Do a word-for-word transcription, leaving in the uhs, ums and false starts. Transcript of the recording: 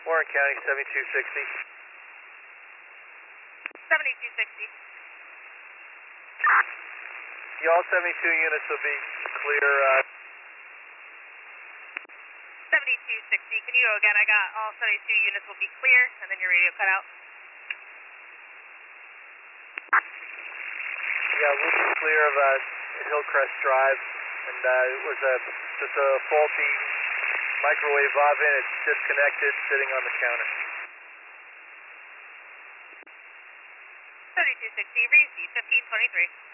Warren County, seventy-two sixty. seventy-two sixty. Yeah, all seventy-two units will be clear. Uh, seventy-two sixty. Can you go again? I got all seventy-two units will be clear, and then your radio cut out. Yeah, we'll be clear of uh, Hillcrest Drive, and uh, it was a just a faulty microwave oven. It's disconnected, sitting on the counter. seventy-two sixty, receive fifteen twenty-three.